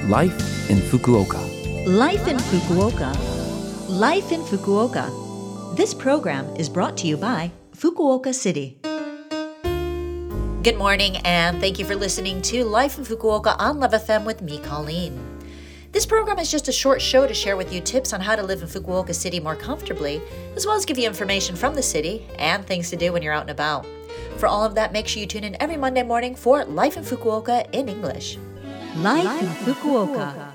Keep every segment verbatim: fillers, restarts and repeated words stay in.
Life in Fukuoka. Life in Fukuoka. Life in Fukuoka. This program is brought to you by Fukuoka City. Good morning, and thank you for listening to Life in Fukuoka on Love F M with me, Colleen. This program is just a short show to share with you tips on how to live in Fukuoka City more comfortably, as well as give you information from the city and things to do when you're out and about. For all of that, make sure you tune in every Monday morning for Life in Fukuoka in English. Life, Life in Fukuoka.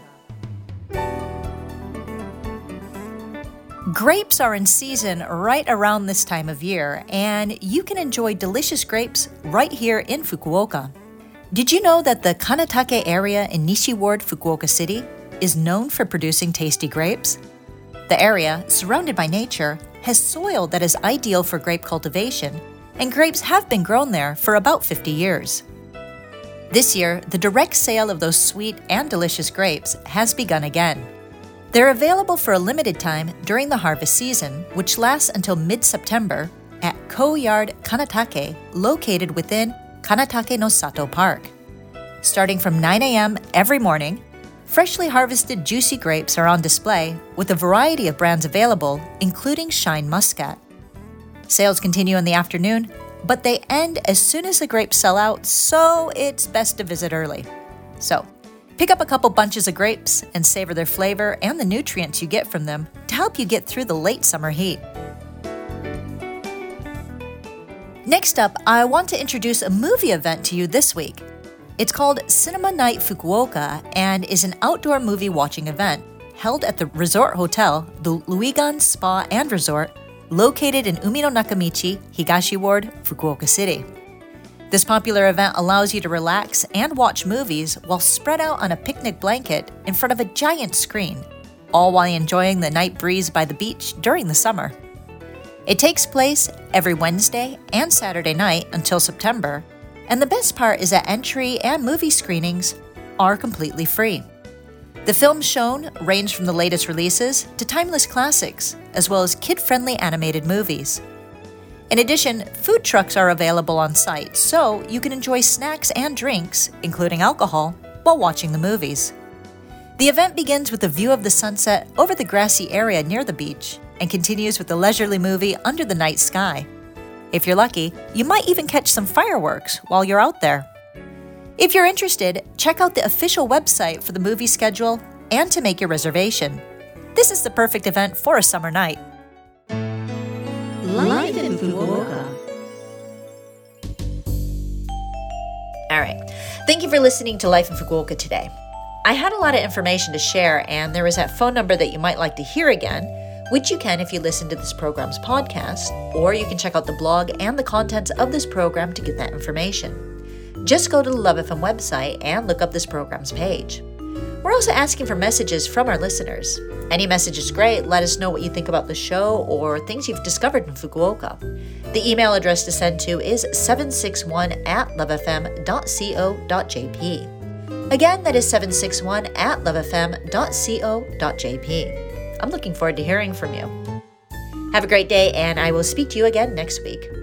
Grapes are in season right around this time of year, and you can enjoy delicious grapes right here in Fukuoka. Did you know that the Kanatake area in Nishi Ward, Fukuoka City, is known for producing tasty grapes? The area, surrounded by nature, has soil that is ideal for grape cultivation, and grapes have been grown there for about fifty years. This year, the direct sale of those sweet and delicious grapes has begun again. They're available for a limited time during the harvest season, which lasts until mid-September, at Ko-Yard Kanatake, located within Kanatake no Sato Park. Starting from nine a.m. every morning, freshly harvested juicy grapes are on display with a variety of brands available, including Shine Muscat. Sales continue in the afternoon, but they end as soon as the grapes sell out, so it's best to visit early. So, pick up a couple bunches of grapes and savor their flavor and the nutrients you get from them to help you get through the late summer heat. Next up, I want to introduce a movie event to you this week. It's called Cinema Night Fukuoka and is an outdoor movie watching event held at the resort hotel, the Luigan Spa and Resort, located in Umino Nakamichi, Higashi Ward, Fukuoka City. This popular event allows you to relax and watch movies while spread out on a picnic blanket in front of a giant screen, all while enjoying the night breeze by the beach during the summer. It takes place every Wednesday and Saturday night until September, and the best part is that entry and movie screenings are completely free. The films shown range from the latest releases to timeless classics, as well as kid-friendly animated movies. In addition, food trucks are available on site, so you can enjoy snacks and drinks, including alcohol, while watching the movies. The event begins with a view of the sunset over the grassy area near the beach and continues with a leisurely movie under the night sky. If you're lucky, you might even catch some fireworks while you're out there. If you're interested, check out the official website for the movie schedule and to make your reservation. This is the perfect event for a summer night. Life in Fukuoka. All right. Thank you for listening to Life in Fukuoka today. I had a lot of information to share, and there is that phone number that you might like to hear again, which you can if you listen to this program's podcast, or you can check out the blog and the contents of this program to get that information. Just go to the Love F M website and look up this program's page. We're also asking for messages from our listeners. Any message is great. Let us know what you think about the show or things you've discovered in Fukuoka. The email address to send to is seven six one at lovefm dot co dot jp. Again, that is seven six one at lovefm dot co dot jp. I'm looking forward to hearing from you. Have a great day, and I will speak to you again next week.